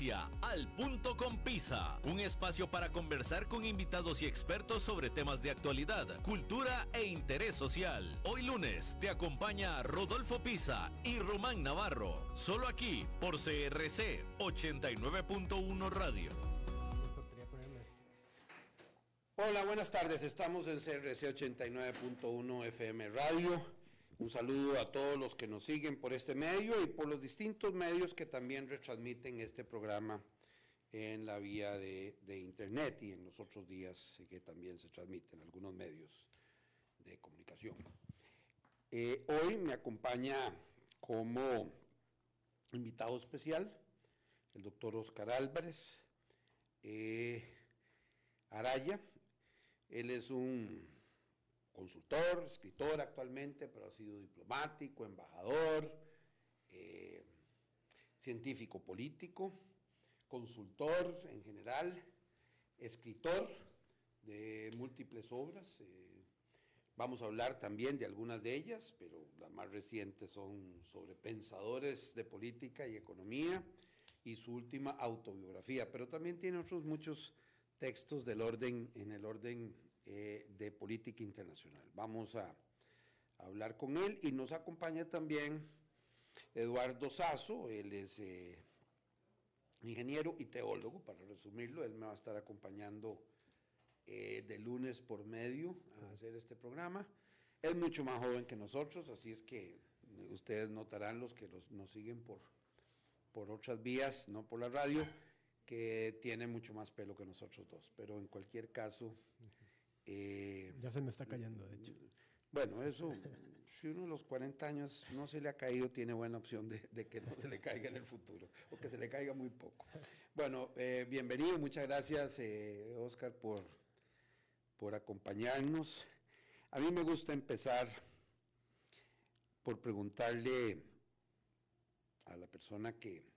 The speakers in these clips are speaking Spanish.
inicia Al Punto con Pisa, un espacio para conversar con invitados y expertos sobre temas de actualidad, cultura e interés social. Hoy lunes te acompaña Rodolfo Pisa y Román Navarro, solo aquí por CRC 89.1 Radio. Hola, buenas tardes, estamos en CRC 89.1 FM Radio. Un saludo a todos los que nos siguen por este medio y por los distintos medios que también retransmiten este programa en la vía de internet y en los otros días que también se transmiten algunos medios de comunicación. Hoy me acompaña como invitado especial el doctor Oscar Álvarez Araya. Él es un consultor, escritor actualmente, pero ha sido diplomático, embajador, científico político, consultor en general, escritor de múltiples obras. Vamos a hablar también de algunas de ellas, pero las más recientes son sobre pensadores de política y economía y su última autobiografía, pero también tiene otros muchos textos en el orden de política internacional. Vamos a hablar con él y nos acompaña también Eduardo Sazo. Él es ingeniero y teólogo, para resumirlo. Él me va a estar acompañando de lunes por medio a hacer este programa. Es mucho más joven que nosotros, así es que ustedes notarán, los que nos siguen por otras vías, no por la radio, que tiene mucho más pelo que nosotros dos, pero en cualquier caso... ya se me está cayendo, de hecho. Bueno, eso, si uno de los 40 años no se le ha caído, tiene buena opción de que no se le caiga en el futuro, o que se le caiga muy poco. Bueno, bienvenido, muchas gracias, Oscar, por acompañarnos. A mí me gusta empezar por preguntarle a la persona que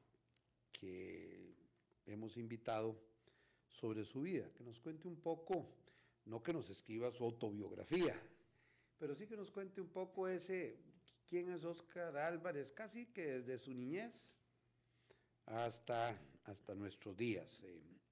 hemos invitado sobre su vida, que nos cuente un poco, no que nos escriba su autobiografía, pero sí que nos cuente un poco quién es Oscar Álvarez, casi que desde su niñez hasta nuestros días.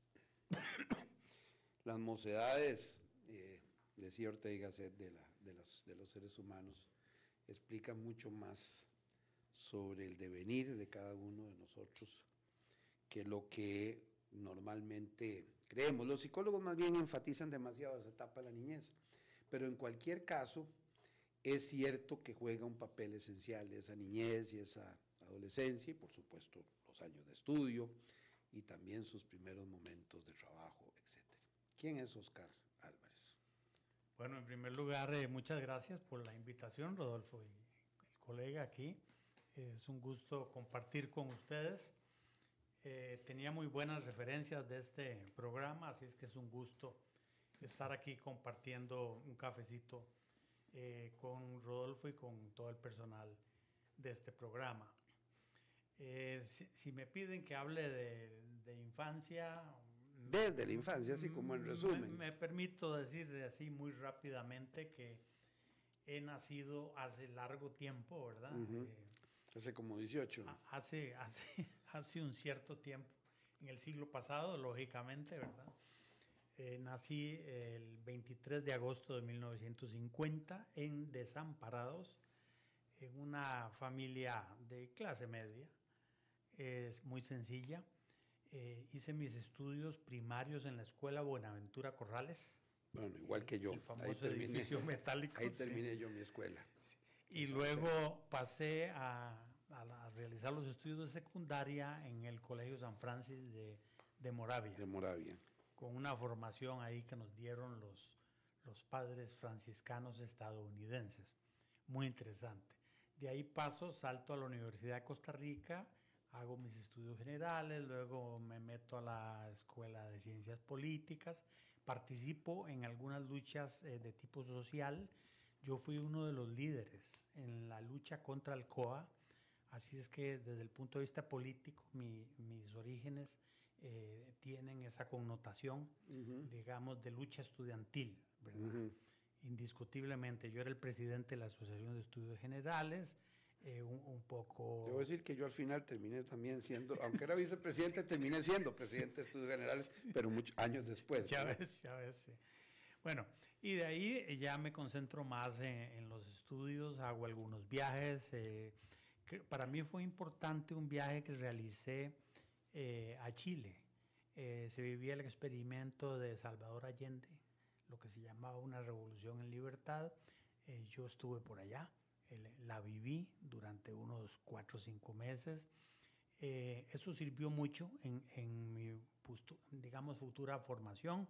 Las mocedades, decía Ortega y Gasset, de los seres humanos, explican mucho más sobre el devenir de cada uno de nosotros que lo que normalmente creemos. Los psicólogos más bien enfatizan demasiado esa etapa de la niñez, pero en cualquier caso es cierto que juega un papel esencial esa niñez y esa adolescencia y por supuesto los años de estudio y también sus primeros momentos de trabajo, etc. ¿Quién es Oscar Álvarez? Bueno, en primer lugar, muchas gracias por la invitación, Rodolfo y el colega aquí. Es un gusto compartir con ustedes. Tenía muy buenas referencias de este programa, así es que es un gusto estar aquí compartiendo un cafecito con Rodolfo y con todo el personal de este programa. Si me piden que hable de infancia... Desde la infancia, así como en resumen. Me permito decir así muy rápidamente que he nacido hace largo tiempo, ¿verdad? Hace como 18. Hace un cierto tiempo, en el siglo pasado, lógicamente, ¿verdad? Nací el 23 de agosto de 1950 en Desamparados, en una familia de clase media, es muy sencilla. Hice mis estudios primarios en la Escuela Buenaventura Corrales. Bueno, igual que yo. El famoso edificio metálico. Ahí terminé yo mi escuela. Sí. Y luego pasé a realizar los estudios de secundaria en el Colegio San Francis de Moravia. De Moravia. Con una formación ahí que nos dieron los padres franciscanos estadounidenses. Muy interesante. De ahí salto a la Universidad de Costa Rica, hago mis estudios generales, luego me meto a la Escuela de Ciencias Políticas, participo en algunas luchas de tipo social. Yo fui uno de los líderes en la lucha contra el COA, así es que desde el punto de vista político mis orígenes tienen esa connotación, digamos, de lucha estudiantil, ¿verdad? Indiscutiblemente. Yo era el presidente de la Asociación de Estudios Generales, un poco... Debo decir que yo al final terminé también siendo, aunque era vicepresidente, terminé siendo presidente de Estudios Generales, pero muchos años después. Ya ves, sí. Bueno, y de ahí ya me concentro más en los estudios, hago algunos viajes. Para mí fue importante un viaje que realicé a Chile. Se vivía el experimento de Salvador Allende, lo que se llamaba una revolución en libertad. Yo estuve por allá, la viví durante unos 4 o 5 meses. Eso sirvió mucho en mi, digamos, futura formación.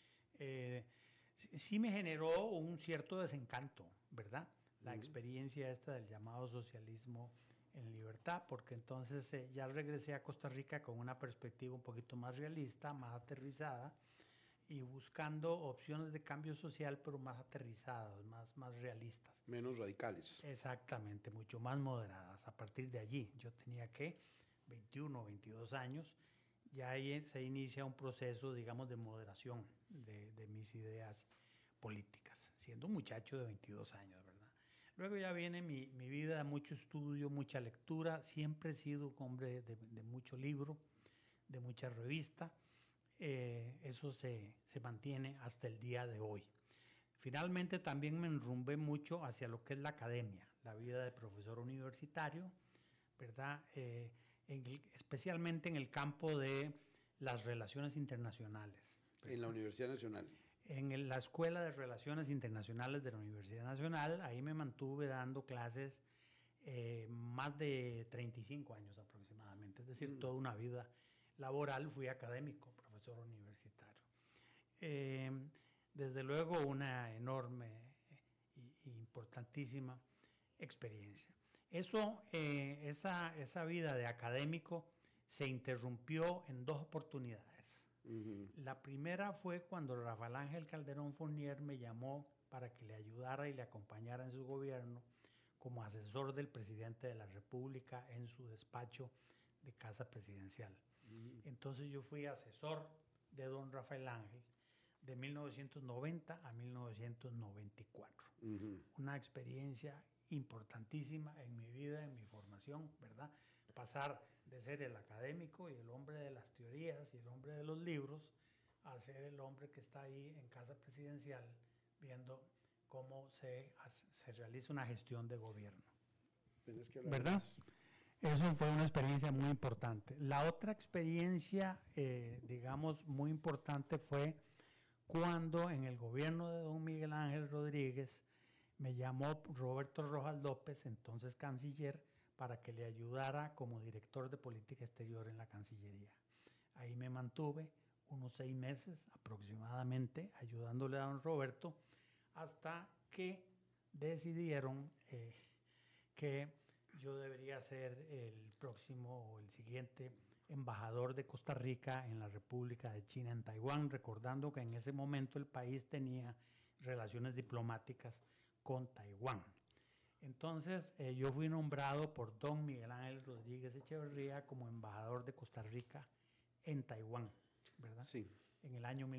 Sí me generó un cierto desencanto, ¿verdad? La experiencia esta del llamado socialismo en libertad, porque entonces ya regresé a Costa Rica con una perspectiva un poquito más realista, más aterrizada, y buscando opciones de cambio social, pero más aterrizadas, más realistas. Menos radicales. Exactamente, mucho más moderadas. A partir de allí, yo tenía 21 o 22 años, ya ahí se inicia un proceso, digamos, de moderación de mis ideas políticas, siendo un muchacho de 22 años, ¿verdad? Luego ya viene mi vida, mucho estudio, mucha lectura. Siempre he sido un hombre de mucho libro, de mucha revista. Eso se mantiene hasta el día de hoy. Finalmente también me enrumbé mucho hacia lo que es la academia, la vida de profesor universitario, ¿verdad? Especialmente en el campo de las relaciones internacionales, ¿verdad? En la Universidad Nacional. En la Escuela de Relaciones Internacionales de la Universidad Nacional, ahí me mantuve dando clases más de 35 años aproximadamente, es decir, toda una vida laboral fui académico, profesor universitario. Desde luego una enorme e importantísima experiencia. Esa vida de académico se interrumpió en 2 oportunidades. La primera fue cuando Rafael Ángel Calderón Fournier me llamó para que le ayudara y le acompañara en su gobierno como asesor del presidente de la República en su despacho de Casa Presidencial. Entonces yo fui asesor de don Rafael Ángel de 1990 a 1994. Una experiencia importantísima en mi vida, en mi formación, ¿verdad? Pasar de ser el académico y el hombre de las teorías y el hombre de los libros a ser el hombre que está ahí en Casa Presidencial viendo cómo se realiza una gestión de gobierno. ¿Verdad? Eso fue una experiencia muy importante. La otra experiencia, digamos, muy importante fue cuando en el gobierno de don Miguel Ángel Rodríguez me llamó Roberto Rojas López, entonces canciller, para que le ayudara como director de política exterior en la Cancillería. Ahí me mantuve unos 6 meses aproximadamente ayudándole a don Roberto hasta que decidieron que yo debería ser el próximo o el siguiente embajador de Costa Rica en la República de China en Taiwán, recordando que en ese momento el país tenía relaciones diplomáticas con Taiwán. Entonces yo fui nombrado por don Miguel Ángel Rodríguez Echeverría como embajador de Costa Rica en Taiwán, ¿verdad? Sí. En el año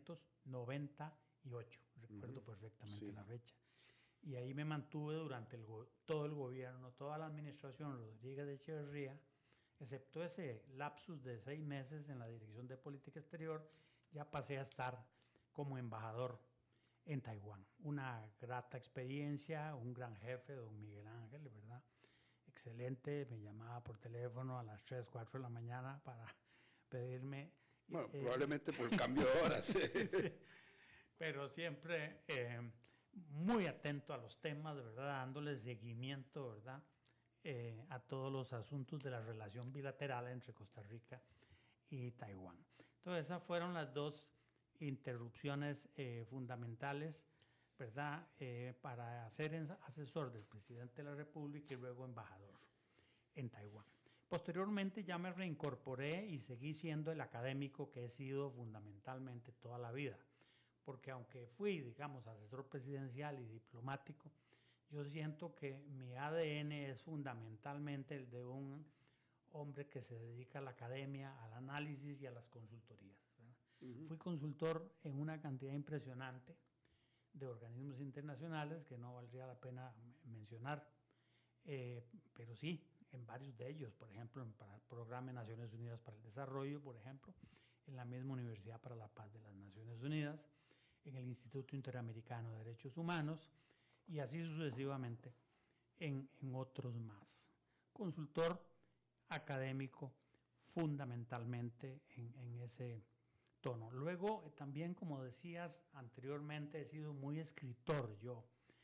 1998, recuerdo perfectamente la fecha. Y ahí me mantuve durante todo el gobierno, toda la administración Rodríguez de Echeverría, excepto ese lapsus de 6 meses en la Dirección de Política Exterior, ya pasé a estar como embajador en Taiwán. Una grata experiencia, un gran jefe, don Miguel Ángel, ¿verdad? Excelente, me llamaba por teléfono a las 3, 4 de la mañana para pedirme... Bueno, probablemente por el cambio de horas. Sí. Pero siempre muy atento a los temas, de verdad, dándole seguimiento, ¿verdad? A todos los asuntos de la relación bilateral entre Costa Rica y Taiwán. Entonces, esas fueron las 2 interrupciones fundamentales, ¿verdad? Para ser asesor del presidente de la República y luego embajador en Taiwán. Posteriormente ya me reincorporé y seguí siendo el académico que he sido fundamentalmente toda la vida, porque aunque fui, digamos, asesor presidencial y diplomático, yo siento que mi ADN es fundamentalmente el de un hombre que se dedica a la academia, al análisis y a las consultorías, ¿verdad? Fui consultor en una cantidad impresionante de organismos internacionales que no valdría la pena mencionar, pero sí, en varios de ellos, por ejemplo, para el Programa de Naciones Unidas para el Desarrollo, por ejemplo, en la misma Universidad para la Paz de las Naciones Unidas, en el Instituto Interamericano de Derechos Humanos y así sucesivamente en otros más. Consultor académico fundamentalmente en ese tono. Luego, también, como decías anteriormente, he sido muy escritor yo.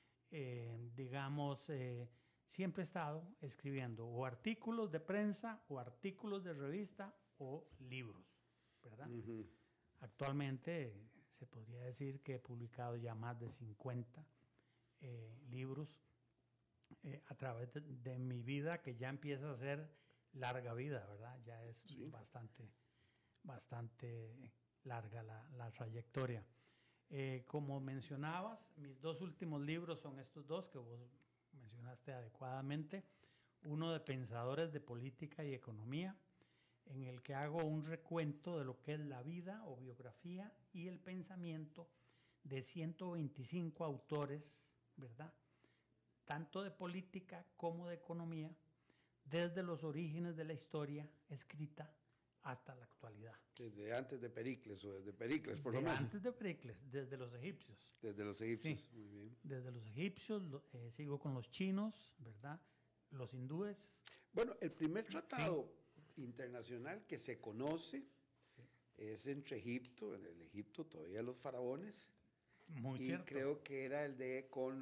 Siempre he estado escribiendo o artículos de prensa o artículos de revista o libros, ¿verdad? Uh-huh. Actualmente se podría decir que he publicado ya más de 50 libros a través de mi vida, que ya empieza a ser larga vida, ¿verdad? Ya es sí. bastante larga la trayectoria. Como mencionabas, mis 2 últimos libros son estos 2 que vos mencionaste adecuadamente. Uno de Pensadores de Política y Economía, en el que hago un recuento de lo que es la vida o biografía y el pensamiento de 125 autores, ¿verdad? Tanto de política como de economía, desde los orígenes de la historia escrita hasta la actualidad. Desde antes de Pericles o desde Pericles, por lo menos. Antes de Pericles, desde los egipcios. Desde los egipcios, sí, muy bien. Desde los egipcios, sigo con los chinos, ¿verdad? Los hindúes. Bueno, el primer tratado internacional que se conoce es entre Egipto, en el Egipto todavía los faraones. Muy y cierto. Creo que era el de con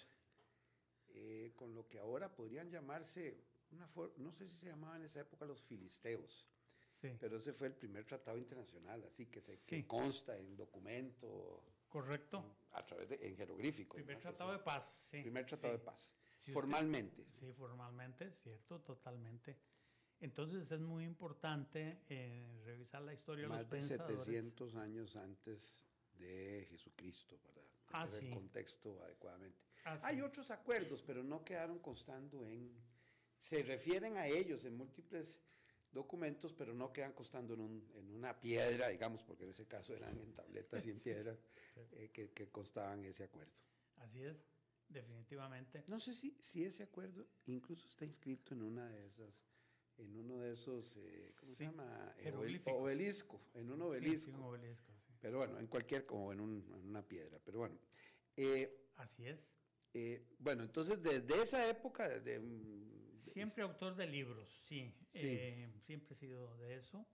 lo que ahora podrían llamarse, no sé si se llamaban en esa época los filisteos. Sí. Pero ese fue el primer tratado internacional, así que que consta en documento. Correcto. A través en jeroglífico. Primer tratado de paz, sí. Primer tratado de paz. Si formalmente. Sí, formalmente, cierto, totalmente. Entonces es muy importante revisar la historia de los pensadores. Más de 700 años antes de Jesucristo, para tener el contexto adecuadamente. Hay otros acuerdos, pero no quedaron constando se refieren a ellos en múltiples documentos, pero no quedan constando en una piedra, digamos, porque en ese caso eran en tabletas y en piedras que constaban ese acuerdo. Así es, definitivamente. No sé si ese acuerdo incluso está inscrito en uno de esos, ¿cómo se llama? Obelisco, en un obelisco. Sí, un obelisco, sí. Pero bueno, como en una piedra, pero bueno. Así es. Bueno, entonces desde esa época, siempre autor de libros, sí. Siempre he sido de eso.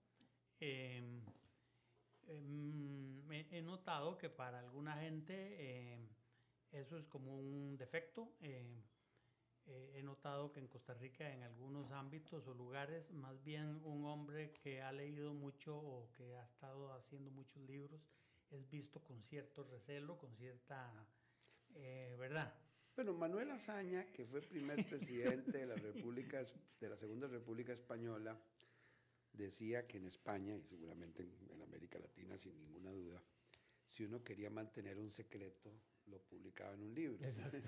He notado que para alguna gente eso es como un defecto. He notado que en Costa Rica, en algunos ámbitos o lugares, más bien un hombre que ha leído mucho o que ha estado haciendo muchos libros es visto con cierto recelo, con cierta, ¿verdad? Bueno, Manuel Azaña, que fue el primer presidente de la Segunda República Española, decía que en España, y seguramente en América Latina sin ninguna duda, si uno quería mantener un secreto, lo publicaba en un libro. Exacto.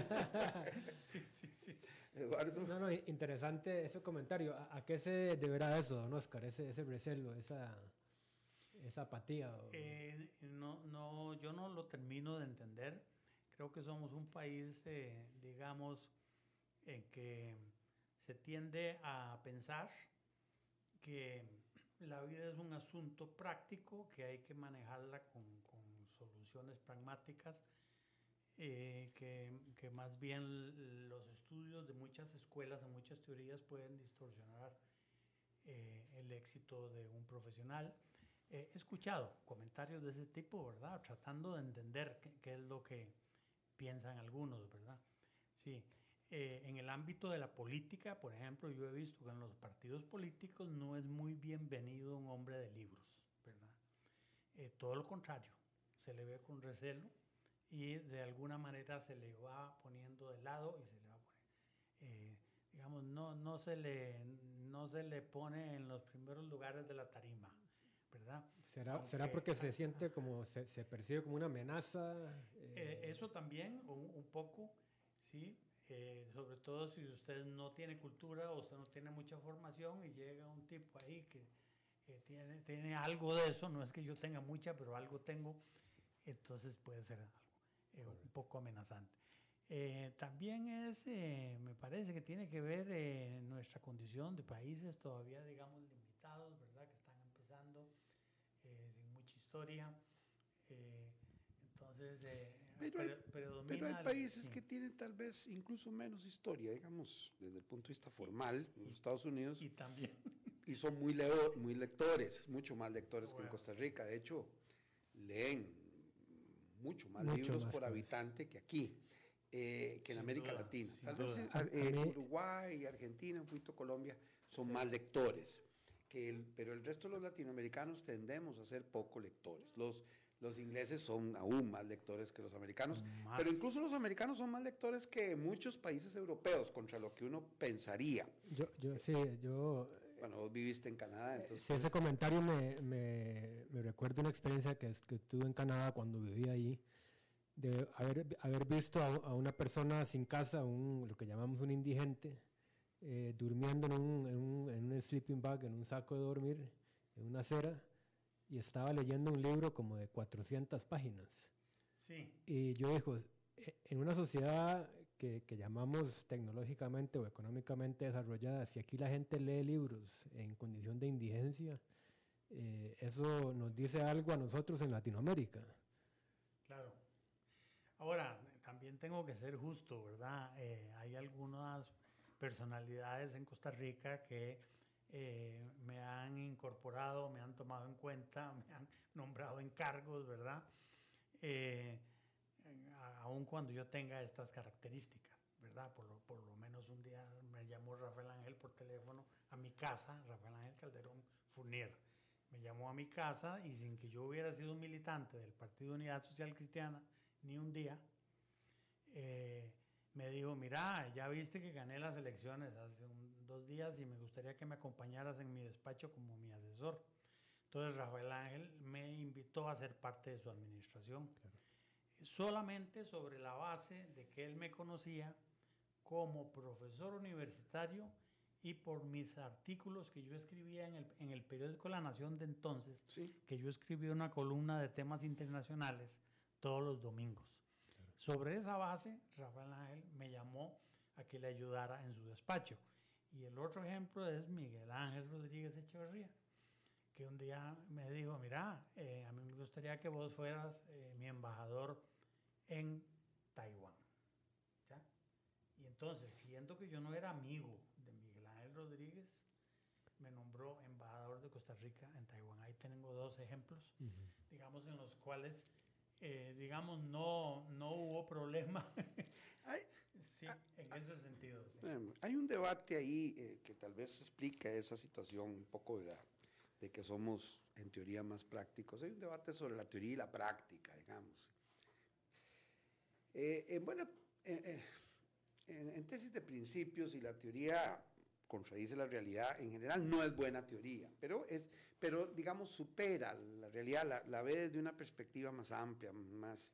Sí. Eduardo. No, interesante ese comentario. ¿A qué se deberá eso, don Oscar? Ese recelo, esa apatía. No, yo no lo termino de entender. Creo que somos un país, digamos, en que se tiende a pensar que la vida es un asunto práctico, que hay que manejarla con soluciones pragmáticas, que más bien los estudios de muchas escuelas, de muchas teorías pueden distorsionar el éxito de un profesional. He escuchado comentarios de ese tipo, ¿verdad? Tratando de entender qué es lo que piensan algunos, ¿verdad? Sí. En el ámbito de la política, por ejemplo, yo he visto que en los partidos políticos no es muy bienvenido un hombre de libros, ¿verdad? Todo lo contrario, se le ve con recelo y de alguna manera se le va poniendo de lado y se le va poniendo, digamos, no se le pone en los primeros lugares de la tarima, ¿verdad? ¿Será porque se siente como, se percibe como una amenaza? Eso también, un poco, sí. Sobre todo si usted no tiene cultura o usted no tiene mucha formación y llega un tipo ahí que tiene algo de eso, no es que yo tenga mucha, pero algo tengo, entonces puede ser algo un poco amenazante. También me parece que tiene que ver nuestra condición de países todavía, digamos, limitados, ¿verdad? Que están empezando, sin mucha historia. Entonces, pero hay países que tienen tal vez incluso menos historia, digamos, desde el punto de vista formal, en los Estados Unidos. Y también. Y son muy lectores, mucho más lectores que en Costa Rica. De hecho, leen mucho más libros por habitante que aquí, que en América Latina. Tal vez Uruguay, Argentina, un poquito Colombia, son más lectores. Pero el resto de los latinoamericanos tendemos a ser poco lectores. Los ingleses son aún más lectores que los americanos, pero incluso los americanos son más lectores que muchos países europeos, contra lo que uno pensaría. Bueno, vos viviste en Canadá, entonces... Sí, ese comentario me recuerda una experiencia que tuve en Canadá cuando vivía ahí, de haber visto a una persona sin casa, lo que llamamos un indigente, durmiendo en un sleeping bag, en un saco de dormir, en una acera, y estaba leyendo un libro como de 400 páginas. Sí. Y yo digo, en una sociedad que llamamos tecnológicamente o económicamente desarrollada, si aquí la gente lee libros en condición de indigencia, eso nos dice algo a nosotros en Latinoamérica. Claro. Ahora, también tengo que ser justo, ¿verdad? Hay algunas personalidades en Costa Rica que me han incorporado, me han tomado en cuenta, me han nombrado en cargos, ¿verdad? Aun cuando yo tenga estas características, ¿verdad? Por lo menos un día me llamó Rafael Ángel por teléfono a mi casa, Rafael Ángel Calderón Fournier. Me llamó a mi casa y sin que yo hubiera sido un militante del Partido Unidad Social Cristiana, ni un día, me dijo, mira, ya viste que gané las elecciones hace 2 días y me gustaría que me acompañaras en mi despacho como mi asesor. Entonces Rafael Ángel me invitó a ser parte de su administración. Claro. Solamente sobre la base de que él me conocía como profesor universitario y por mis artículos que yo escribía en el periódico La Nación de entonces, sí, que yo escribía una columna de temas internacionales todos los domingos. Claro. Sobre esa base, Rafael Ángel me llamó a que le ayudara en su despacho. Y el otro ejemplo es Miguel Ángel Rodríguez Echeverría, que un día me dijo, mira, a mí me gustaría que vos fueras mi embajador en Taiwán. ¿Ya? Y entonces, siendo que yo no era amigo de Miguel Ángel Rodríguez, me nombró embajador de Costa Rica en Taiwán. Ahí tengo 2 ejemplos, digamos, en los cuales, digamos, no hubo problema. Sí, en ese sentido. Sí. Hay un debate ahí que tal vez explica esa situación un poco de que somos en teoría más prácticos. Hay un debate sobre la teoría y la práctica, digamos. En tesis de principios, y la teoría contradice la realidad, en general no es buena teoría, pero digamos supera la realidad, la ve desde una perspectiva más amplia, más...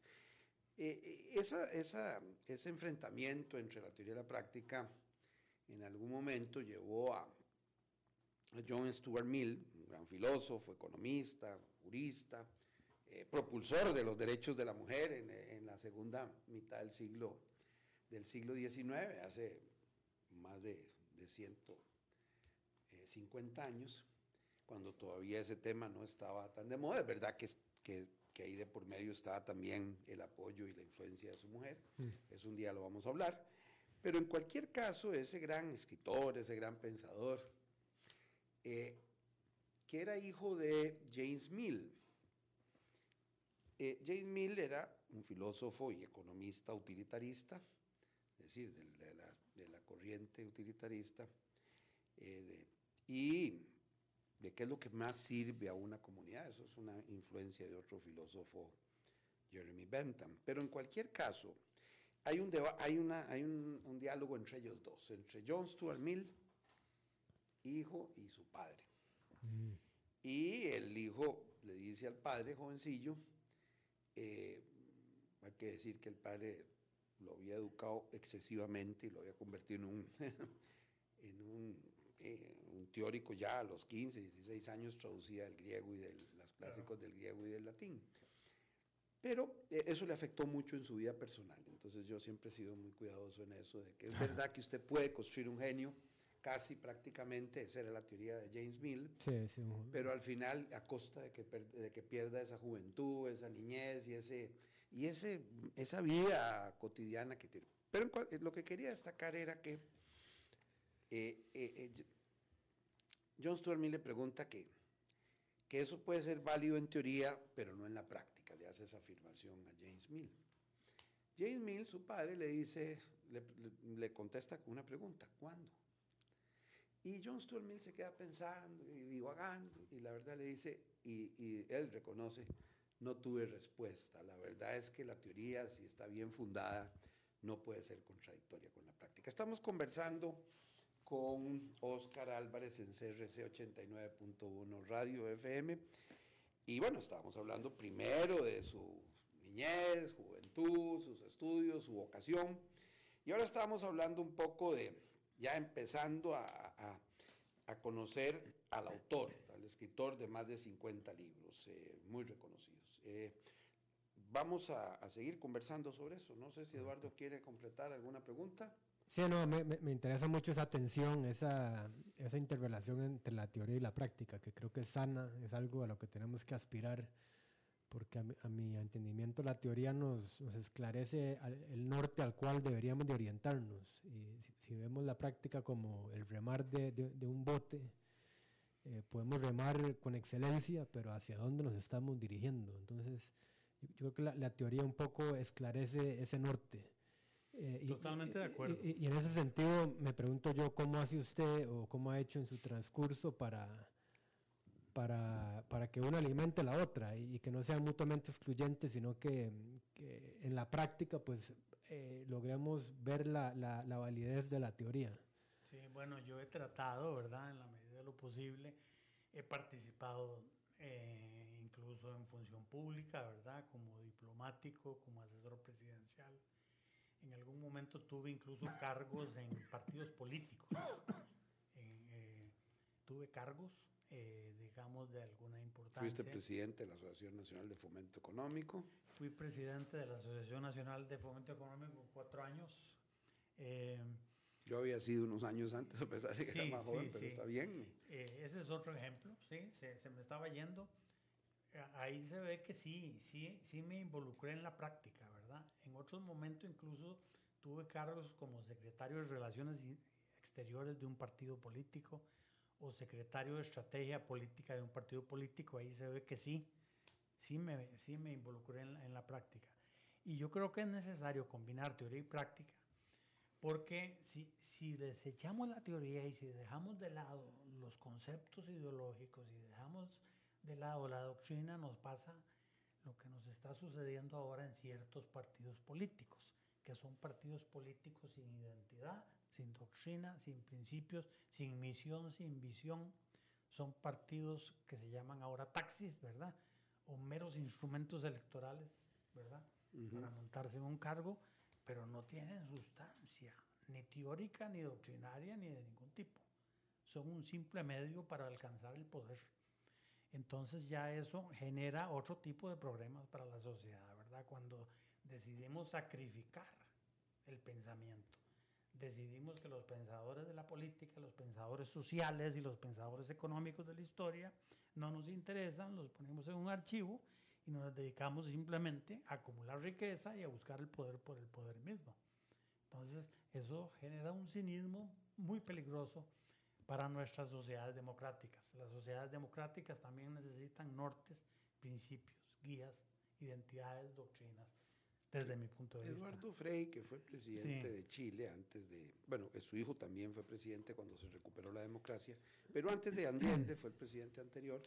ese enfrentamiento entre la teoría y la práctica en algún momento llevó a John Stuart Mill, un gran filósofo, economista, jurista, propulsor de los derechos de la mujer en la segunda mitad del siglo XIX, hace más de 150 años, cuando todavía ese tema no estaba tan de moda. Es verdad que ahí de por medio estaba también el apoyo y la influencia de su mujer. Eso un día lo vamos a hablar. Pero en cualquier caso, ese gran escritor, ese gran pensador, que era hijo de James Mill. James Mill era un filósofo y economista utilitarista, es decir, de la corriente utilitarista, y de qué es lo que más sirve a una comunidad. Eso es una influencia de otro filósofo, Jeremy Bentham. Pero en cualquier caso, hay un diálogo entre ellos dos, entre John Stuart Mill, hijo, y su padre. Y el hijo le dice al padre, jovencillo, hay que decir que el padre lo había educado excesivamente y lo había convertido en un teórico ya a los 15, 16 años, traducía del griego y los clásicos del griego y del latín. Pero eso le afectó mucho en su vida personal. Entonces yo siempre he sido muy cuidadoso en eso, de que es verdad que usted puede construir un genio, casi prácticamente, esa era la teoría de James Mill, Sí, sí. pero al final a costa de que pierda esa juventud, esa niñez y esa vida cotidiana que tiene. Pero lo que quería destacar era que John Stuart Mill le pregunta que eso puede ser válido en teoría, pero no en la práctica. Le hace esa afirmación a James Mill. James Mill, su padre, le contesta con una pregunta: ¿cuándo? Y John Stuart Mill se queda pensando y divagando, y la verdad le dice, y él reconoce, no tuve respuesta. La verdad es que la teoría, si está bien fundada, no puede ser contradictoria con la práctica. Estamos conversando con Óscar Álvarez en CRC 89.1 Radio FM. Y bueno, estábamos hablando primero de su niñez, juventud, sus estudios, su vocación. Y ahora estamos hablando un poco ya empezando a conocer al autor, al escritor de más de 50 libros, muy reconocidos. Vamos a seguir conversando sobre eso. No sé si Eduardo quiere completar alguna pregunta. Sí, no, me interesa mucho esa tensión, esa interrelación entre la teoría y la práctica, que creo que es sana, es algo a lo que tenemos que aspirar, porque a mi entendimiento la teoría nos esclarece el norte al cual deberíamos de orientarnos. Y si vemos la práctica como el remar de un bote, podemos remar con excelencia, pero ¿hacia dónde nos estamos dirigiendo? Entonces, yo creo que la teoría un poco esclarece ese norte. Totalmente de acuerdo. Y en ese sentido me pregunto yo, ¿cómo hace usted o cómo ha hecho en su transcurso para que una alimente la otra y que no sean mutuamente excluyentes, sino que en la práctica pues logremos ver la validez de la teoría? Sí, bueno, yo he tratado, ¿verdad?, en la medida de lo posible, he participado incluso en función pública, ¿verdad?, como diplomático, como asesor presidencial. En algún momento tuve incluso cargos en partidos políticos. Tuve cargos, digamos, de alguna importancia. Fuiste presidente de la Asociación Nacional de Fomento Económico. Fui presidente de la Asociación Nacional de Fomento Económico 4 años. Yo había sido unos años antes, a pesar de que era más joven, pero está bien. Ese es otro ejemplo, ¿sí? Se me estaba yendo. Ahí se ve que sí me involucré en la práctica, ¿verdad? En otros momentos incluso tuve cargos como secretario de Relaciones Exteriores de un partido político o secretario de Estrategia Política de un partido político. Ahí se ve que sí me involucré en la práctica. Y yo creo que es necesario combinar teoría y práctica, porque si desechamos la teoría y si dejamos de lado los conceptos ideológicos y dejamos de lado la doctrina, nos pasa lo que nos está sucediendo ahora en ciertos partidos políticos, que son partidos políticos sin identidad, sin doctrina, sin principios, sin misión, sin visión. Son partidos que se llaman ahora taxis, ¿verdad? O meros instrumentos electorales, ¿verdad? Para montarse en un cargo, pero no tienen sustancia, ni teórica, ni doctrinaria, ni de ningún tipo. Son un simple medio para alcanzar el poder. Entonces ya eso genera otro tipo de problemas para la sociedad, ¿verdad? Cuando decidimos sacrificar el pensamiento, decidimos que los pensadores de la política, los pensadores sociales y los pensadores económicos de la historia no nos interesan, los ponemos en un archivo y nos dedicamos simplemente a acumular riqueza y a buscar el poder por el poder mismo. Entonces eso genera un cinismo muy peligroso para nuestras sociedades democráticas. Las sociedades democráticas también necesitan nortes, principios, guías, identidades, doctrinas, desde mi punto de vista. Eduardo Frei, que fue presidente de Chile antes de... Bueno, su hijo también fue presidente cuando se recuperó la democracia, pero antes de Allende, fue el presidente anterior,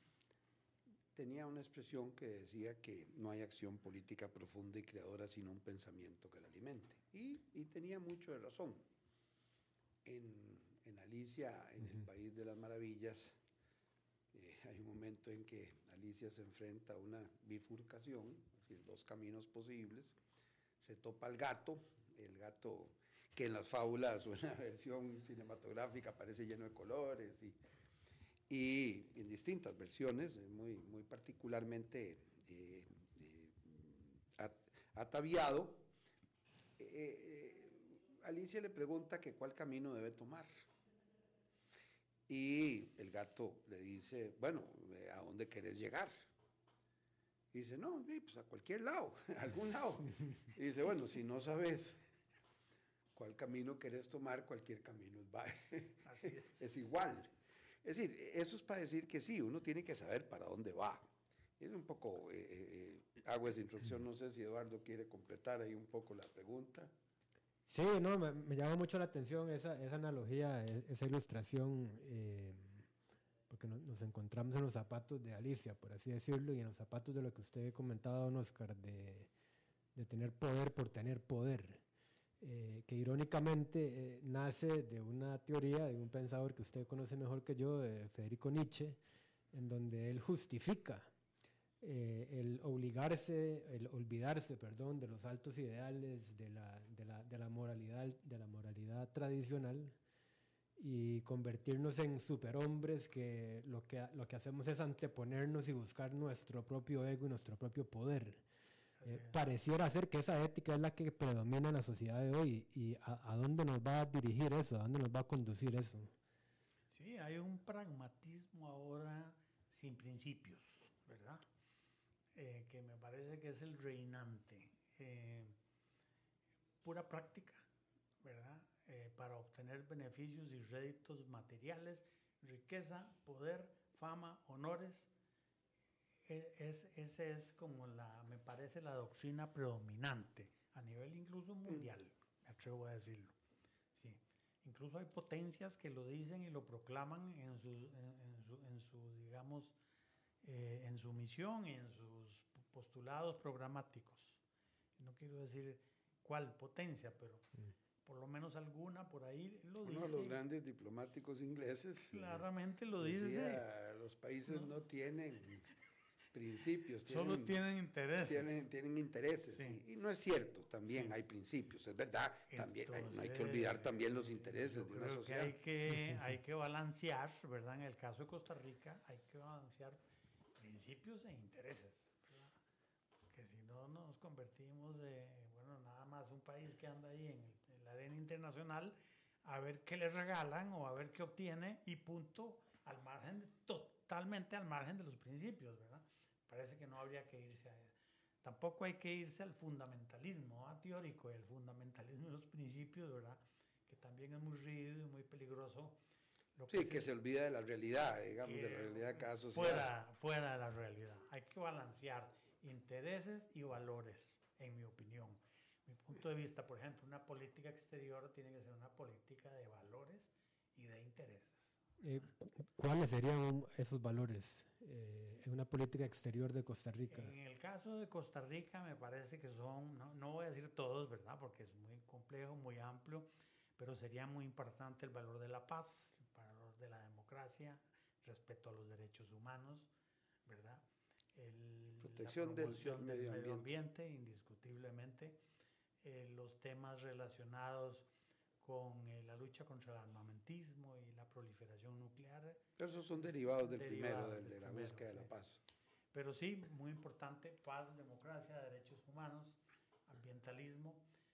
tenía una expresión que decía que no hay acción política profunda y creadora sino un pensamiento que la alimente. Y tenía mucho de razón. En Alicia, en el País de las Maravillas, hay un momento en que Alicia se enfrenta a una bifurcación, es decir, dos caminos posibles, se topa el gato que en las fábulas o en la versión cinematográfica aparece lleno de colores y en distintas versiones, muy particularmente ataviado, Alicia le pregunta que cuál camino debe tomar. Y el gato le dice, bueno, ¿a dónde querés llegar? Y dice, no, pues a cualquier lado, a algún lado. Y dice, bueno, si no sabes cuál camino querés tomar, cualquier camino es igual. Es decir, eso es para decir que sí, uno tiene que saber para dónde va. Es un poco, hago esa introducción, no sé si Eduardo quiere completar ahí un poco la pregunta. Sí, no, me llama mucho la atención esa analogía, esa ilustración, porque nos encontramos en los zapatos de Alicia, por así decirlo, y en los zapatos de lo que usted comentaba, don Oscar, de tener poder por tener poder, que irónicamente nace de una teoría de un pensador que usted conoce mejor que yo, Federico Nietzsche, en donde él justifica el olvidarse, de los altos ideales de la moralidad tradicional y convertirnos en superhombres que lo que hacemos es anteponernos y buscar nuestro propio ego y nuestro propio poder. Pareciera ser que esa ética es la que predomina en la sociedad de hoy. ¿Y a dónde nos va a dirigir eso? ¿A dónde nos va a conducir eso? Sí, hay un pragmatismo ahora sin principios, ¿verdad? Que me parece que es el reinante. Pura práctica, ¿verdad? Para obtener beneficios y réditos materiales, riqueza, poder, fama, honores. Esa es como me parece la doctrina predominante a nivel incluso mundial, me atrevo a decirlo. Sí. Incluso hay potencias que lo dicen y lo proclaman en su misión y en sus postulados programáticos. No quiero decir cuál potencia, pero por lo menos alguna por ahí lo dice. Uno de los grandes diplomáticos ingleses claramente lo decía, los países no tienen principios, solo tienen intereses. Tienen intereses, sí. Y no es cierto, también hay principios, es verdad, también no hay que olvidar también los intereses de una sociedad. Que hay que balancear, ¿verdad? En el caso de Costa Rica hay que balancear principios e intereses, ¿verdad? Porque si no nos convertimos nada más un país que anda ahí en la arena internacional a ver qué le regalan o a ver qué obtiene y punto, totalmente al margen de los principios, ¿verdad? Parece que no habría que irse a eso. Tampoco hay que irse al fundamentalismo teórico y al fundamentalismo de los principios, ¿verdad? Que también es muy rígido y muy peligroso. Que se olvida de la realidad, digamos, de la realidad de cada sociedad. Fuera de la realidad. Hay que balancear intereses y valores, en mi opinión. Mi punto de vista, por ejemplo, una política exterior tiene que ser una política de valores y de intereses. ¿Cuáles serían esos valores en una política exterior de Costa Rica? En el caso de Costa Rica me parece que son, no voy a decir todos, ¿verdad? Porque es muy complejo, muy amplio, pero sería muy importante el valor de la paz, el valor de la democracia, respeto a los derechos humanos, ¿verdad? Protección del medio ambiente, indiscutiblemente. Los temas relacionados con la lucha contra el armamentismo y la proliferación nuclear. Pero esos son derivados del primero, de la búsqueda de la paz. Pero sí, muy importante, paz, democracia, derechos humanos, ambientalismo,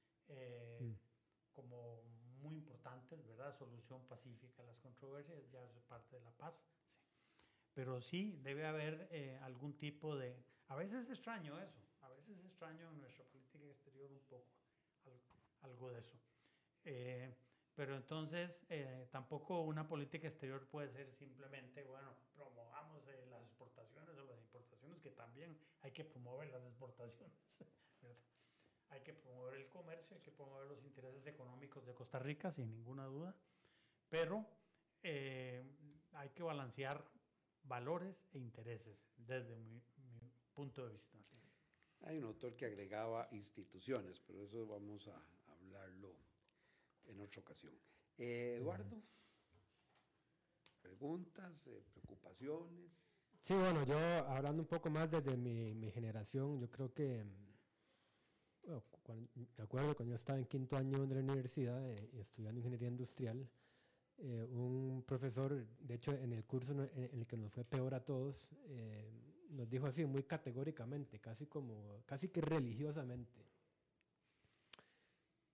como muy importantes, ¿verdad? Solución pacífica a las controversias, ya es parte de la paz. Sí. Pero sí, debe haber algún tipo de... A veces es extraño eso, a veces es extraño en nuestra política exterior un poco, algo de eso. Pero entonces tampoco una política exterior puede ser simplemente, promovamos las exportaciones o las importaciones, que también hay que promover las exportaciones, ¿verdad? Hay que promover el comercio, hay que promover los intereses económicos de Costa Rica, sin ninguna duda, pero hay que balancear valores e intereses desde mi punto de vista. ¿Sí? Hay un autor que agregaba instituciones, pero eso vamos a hablarlo en otra ocasión. Eduardo, ¿preguntas, preocupaciones? Sí, yo hablando un poco más desde mi generación, yo creo que, me acuerdo cuando yo estaba en quinto año de la universidad estudiando ingeniería industrial, un profesor, de hecho en el curso en el que nos fue peor a todos, nos dijo así muy categóricamente, casi que religiosamente,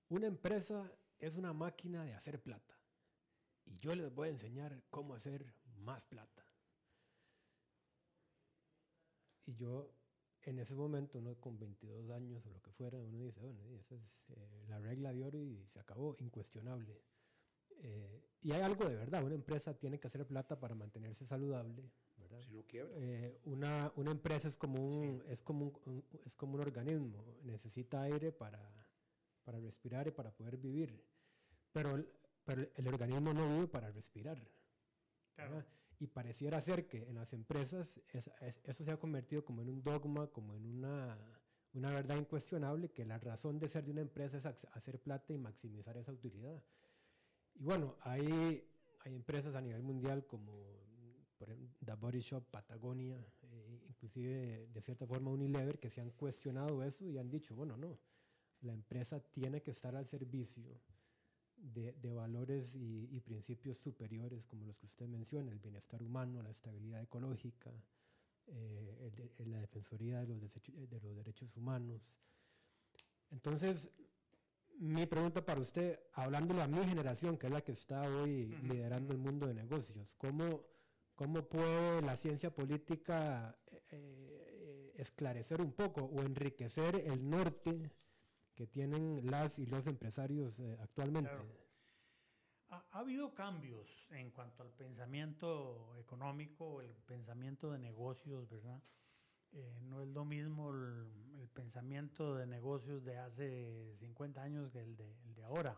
una empresa es una máquina de hacer plata y yo les voy a enseñar cómo hacer más plata. Y yo, en ese momento, uno con 22 años o lo que fuera, uno dice, bueno, esa es la regla de oro y se acabó, incuestionable. Y hay algo de verdad, una empresa tiene que hacer plata para mantenerse saludable, ¿verdad? Si no quiebra. Una empresa es como un organismo, necesita aire para respirar y para poder vivir, pero el organismo no vive para respirar. Claro. Y pareciera ser que en las empresas eso se ha convertido como en un dogma, como en una verdad incuestionable, que la razón de ser de una empresa es hacer plata y maximizar esa utilidad. Y bueno, hay empresas a nivel mundial como por ejemplo, The Body Shop, Patagonia, inclusive de cierta forma Unilever, que se han cuestionado eso y han dicho, bueno, no, la empresa tiene que estar al servicio de valores y principios superiores como los que usted menciona, el bienestar humano, la estabilidad ecológica, la defensoría de los derechos humanos. Entonces, mi pregunta para usted, hablándole a mi generación, que es la que está hoy liderando el mundo de negocios, ¿cómo puede la ciencia política esclarecer un poco o enriquecer el norte que tienen las y los empresarios actualmente? Claro. Ha habido cambios en cuanto al pensamiento económico, el pensamiento de negocios, ¿verdad? No es lo mismo el pensamiento de negocios de hace 50 años que el de ahora.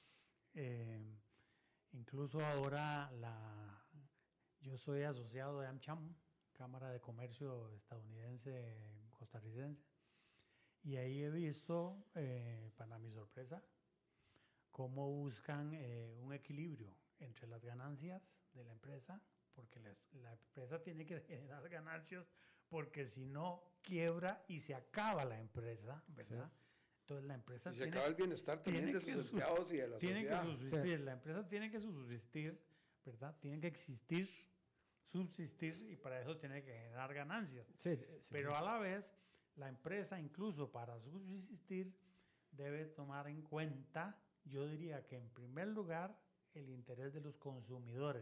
Incluso ahora yo soy asociado de AmCham, Cámara de Comercio estadounidense costarricense, y ahí he visto, para mi sorpresa, cómo buscan un equilibrio entre las ganancias de la empresa, porque la empresa tiene que generar ganancias, porque si no, quiebra y se acaba la empresa, ¿verdad? Sí. Entonces la empresa y se acaba el bienestar también de sus empleados y de la sociedad. Que subsistir, sí. La empresa tiene que subsistir, ¿verdad? Tiene que existir, subsistir, y para eso tiene que generar ganancias. Sí, sí. Pero a la vez, la empresa, incluso para subsistir, debe tomar en cuenta, yo diría que en primer lugar, el interés de los consumidores,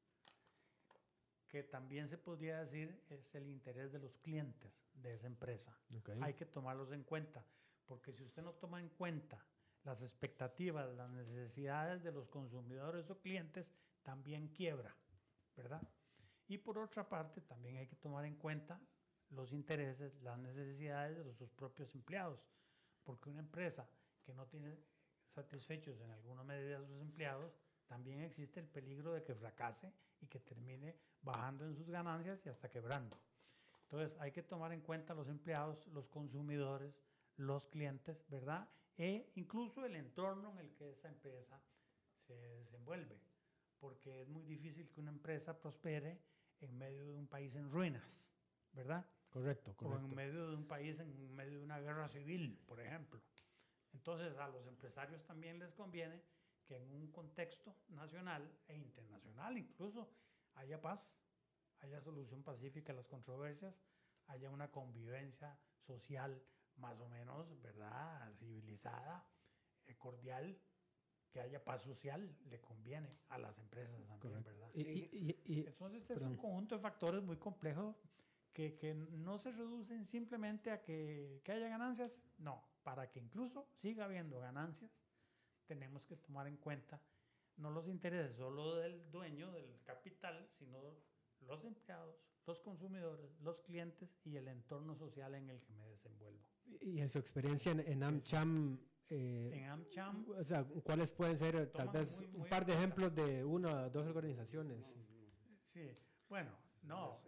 que también se podría decir es el interés de los clientes de esa empresa. Okay. Hay que tomarlos en cuenta, porque si usted no toma en cuenta las expectativas, las necesidades de los consumidores o clientes, también quiebra, ¿verdad? Y por otra parte, también hay que tomar en cuenta los intereses, las necesidades de sus propios empleados, porque una empresa que no tiene satisfechos en alguna medida a sus empleados, también existe el peligro de que fracase y que termine bajando en sus ganancias y hasta quebrando. Entonces hay que tomar en cuenta los empleados, los consumidores, los clientes, ¿verdad? E incluso el entorno en el que esa empresa se desenvuelve, porque es muy difícil que una empresa prospere en medio de un país en ruinas, ¿verdad? Correcto. O en medio de un país en medio de una guerra civil, por ejemplo. Entonces a los empresarios también les conviene que en un contexto nacional e internacional incluso haya paz, haya solución pacífica a las controversias, haya una convivencia social más o menos, ¿verdad?, civilizada, cordial, que haya paz social, le conviene a las empresas también, correcto, ¿verdad? Entonces este es un conjunto de factores muy complejos que no se reducen simplemente a que haya ganancias, no, para que incluso siga habiendo ganancias, tenemos que tomar en cuenta no los intereses solo del dueño del capital, sino los empleados, los consumidores, los clientes y el entorno social en el que me desenvuelvo. Y en su experiencia en AmCham, en AmCham, o sea, ¿cuáles pueden ser tal vez un par de ejemplos de una o dos organizaciones? Sí, bueno, no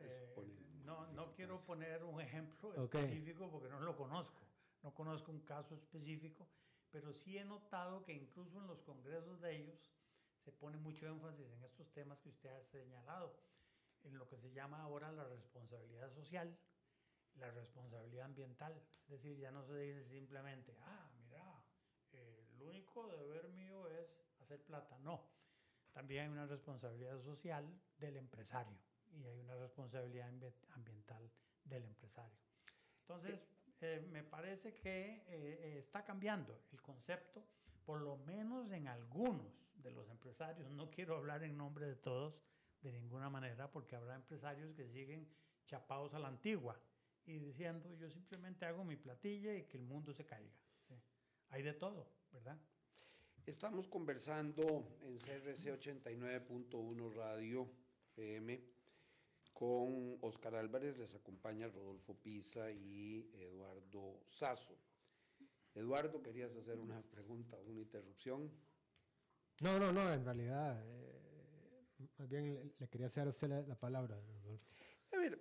quiero poner un ejemplo específico porque no lo conozco, no conozco un caso específico, pero sí he notado que incluso en los congresos de ellos se pone mucho énfasis en estos temas que usted ha señalado, en lo que se llama ahora la responsabilidad social, la responsabilidad ambiental. Es decir, ya no se dice simplemente, mira, el único deber mío es hacer plata. No, también hay una responsabilidad social del empresario y hay una responsabilidad ambiental del empresario. Entonces, me parece que está cambiando el concepto, por lo menos en algunos de los empresarios, no quiero hablar en nombre de todos de ninguna manera, porque habrá empresarios que siguen chapados a la antigua y diciendo yo simplemente hago mi platilla y que el mundo se caiga. ¿Sí? Hay de todo, ¿verdad? Estamos conversando en CRC 89.1 Radio FM con Oscar Álvarez, les acompaña Rodolfo Pisa y Eduardo Sazo. Eduardo, ¿querías hacer una pregunta o una interrupción? No, en realidad, más bien le quería hacer a usted la palabra, Rodolfo. A ver,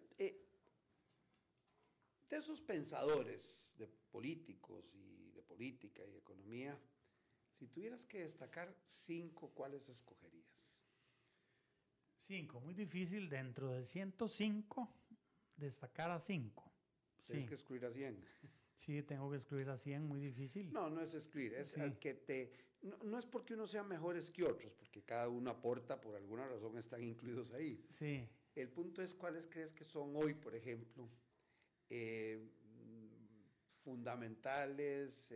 de esos pensadores, de políticos y de política y economía, si tuvieras que destacar 5, ¿cuáles escogerías? 5, muy difícil dentro de 105 destacar a 5. Tienes que excluir a 100. Sí, tengo que excluir a 100, muy difícil. No es excluir, es Sí. al que te... No es porque uno sea mejores que otros, porque cada uno aporta, por alguna razón están incluidos ahí. Sí. El punto es cuáles crees que son hoy, por ejemplo, fundamentales,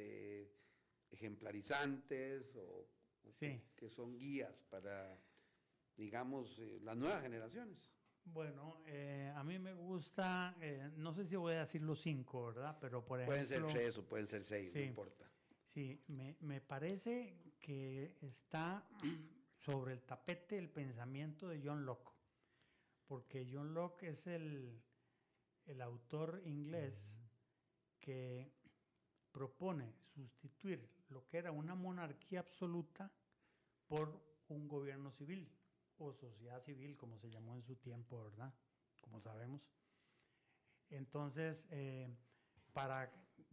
ejemplarizantes o Sí. que son guías para, digamos, las nuevas generaciones. Bueno, a mí me gusta, no sé si voy a decir los 5, ¿verdad? Pero por ejemplo... Pueden ser 3 o pueden ser 6, Sí. no importa. Sí, me parece que está sobre el tapete el pensamiento de John Locke, porque John Locke es el autor inglés que propone sustituir lo que era una monarquía absoluta por un gobierno civil, o sociedad civil, como se llamó en su tiempo, ¿verdad? Como sabemos. Entonces, para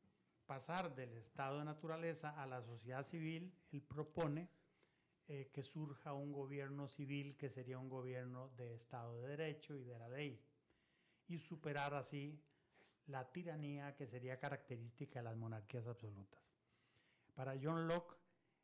pasar del estado de naturaleza a la sociedad civil, él propone que surja un gobierno civil que sería un gobierno de Estado de Derecho y de la ley, y superar así la tiranía que sería característica de las monarquías absolutas. Para John Locke,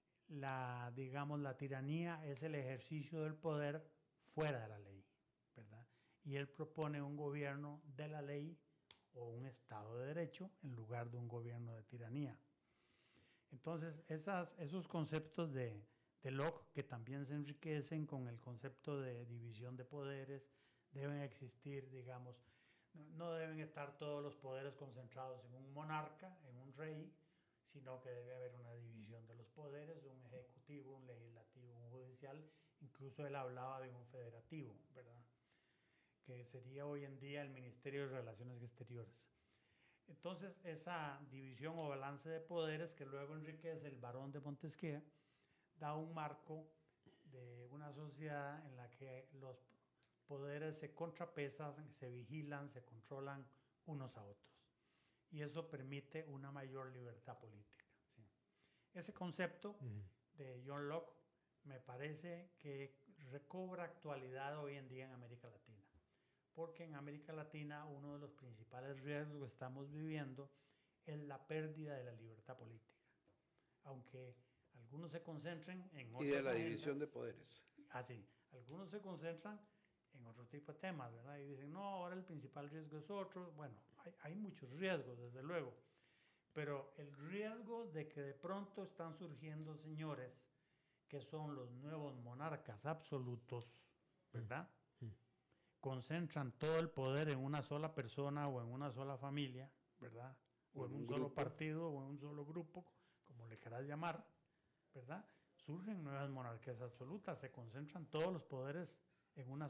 la tiranía es el ejercicio del poder fuera de la ley, ¿verdad? Y él propone un gobierno de la ley o un Estado de Derecho en lugar de un gobierno de tiranía. Entonces, esos conceptos de Locke, que también se enriquecen con el concepto de división de poderes, deben existir, digamos, no deben estar todos los poderes concentrados en un monarca, en un rey, sino que debe haber una división de los poderes, un ejecutivo, un legislativo, un judicial, incluso él hablaba de un federativo, ¿verdad? Que sería hoy en día el Ministerio de Relaciones Exteriores. Entonces, esa división o balance de poderes que luego enriquece el Barón de Montesquieu da un marco de una sociedad en la que los poderes se contrapesan, se vigilan, se controlan unos a otros. Y eso permite una mayor libertad política. ¿Sí? Ese concepto de John Locke me parece que recobra actualidad hoy en día en América Latina. Porque en América Latina uno de los principales riesgos que estamos viviendo es la pérdida de la libertad política. Aunque algunos se concentren en otras Y de la agendas, división de poderes. Así, algunos se concentran en otro tipo de temas, ¿verdad? Y dicen, no, ahora el principal riesgo es otro. Bueno, hay muchos riesgos, desde luego. Pero el riesgo de que de pronto están surgiendo señores que son los nuevos monarcas absolutos, ¿verdad? Concentran todo el poder en una sola persona o en una sola familia, ¿verdad? O en un solo partido o en un solo grupo, como le quieras llamar, ¿verdad? Surgen nuevas monarquías absolutas, se concentran todos los poderes en un